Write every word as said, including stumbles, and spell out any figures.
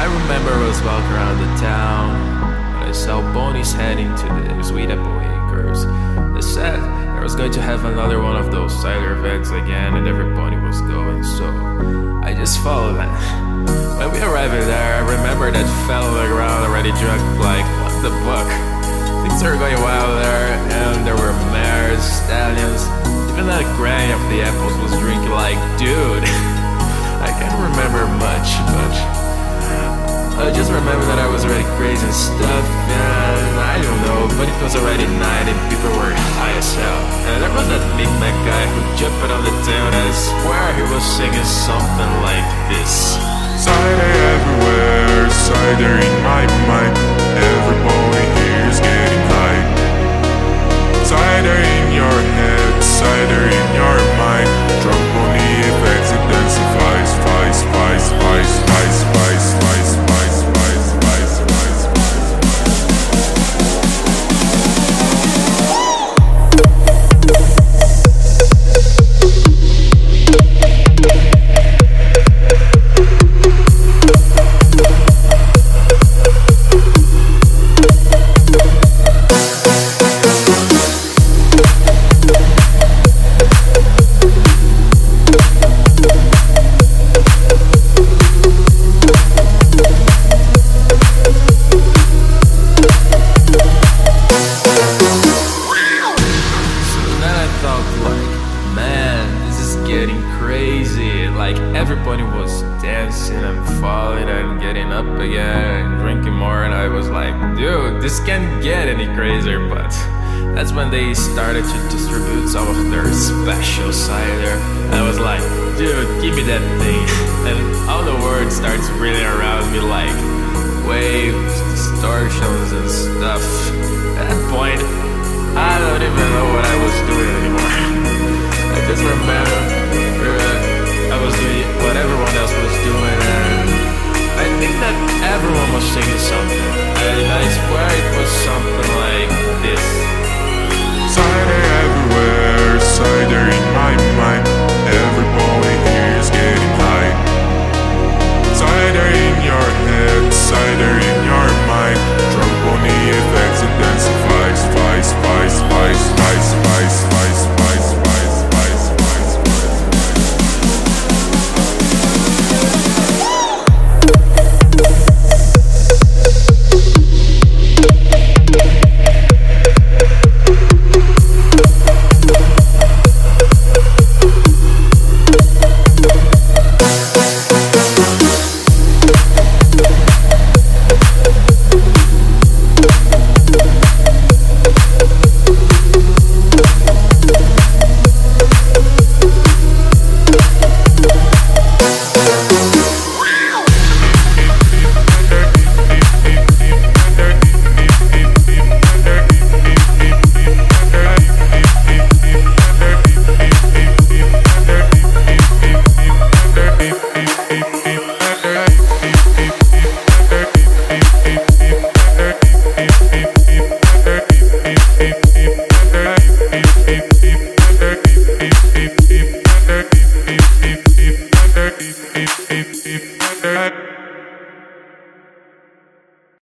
I remember I was walking around the town when I saw Bonnie's heading to the Sweet Apple Acres. They said there was going to have another one of those cider events again, and everybody was going, so I just followed them. When we arrived there, I remember that fellow on the ground already drunk, like, what the fuck? Things were going wild there, and there were mares, stallions. Even that granny of the apples was drinking like, dude. I can't remember much, but I just remember that I was already crazy and stuff, and I don't know, but it was already night and people were high as hell. And there was that big Mac guy who jumped on the tune, and I swear he was singing something like this. Cider everywhere, cider in my mind. Everybody here is getting high. Cider in your head, cider in your mind. Drunk on the effects, intensifies, vice, vice, vice, vice, vice, vice, vice, vice, vice, vice, getting crazy. Like everybody was dancing and falling and getting up again and drinking more, and I was like, dude, this can't get any crazier. But that's when they started to distribute some of their special cider. And I was like, dude, give me that thing. And all the words starts reeling around me like waves, distortions and stuff. At that point, I don't even know what I was doing anymore. I just remember uh, I was doing what everyone else was doing, and I think that everyone was singing something, and I swear it was something like this. Cider everywhere, cider in my mind.